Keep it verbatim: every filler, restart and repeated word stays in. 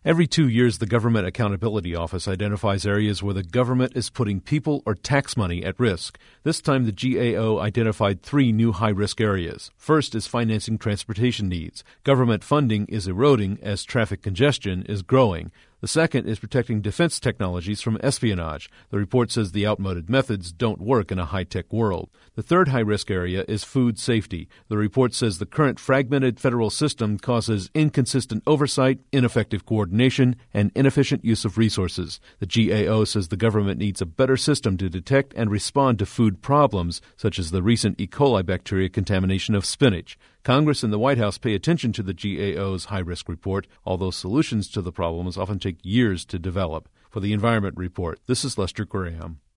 Every two years, the Government Accountability Office identifies areas where the government is putting people or tax money at risk. This time, the G A O identified three new high-risk areas. First is financing transportation needs. Government funding is eroding as traffic congestion is growing. The second is protecting defense technologies from espionage. The report says the outmoded methods don't work in a high-tech world. The third high-risk area is food safety. The report says the current fragmented federal system causes inconsistent oversight, ineffective coordination, and inefficient use of resources. The G A O says the government needs a better system to detect and respond to food problems, such as the recent E. coli bacteria contamination of spinach. Congress and the White House pay attention to the G A O's high-risk report, although solutions to the problems often take years to develop. For the Environment Report, this is Lester Graham.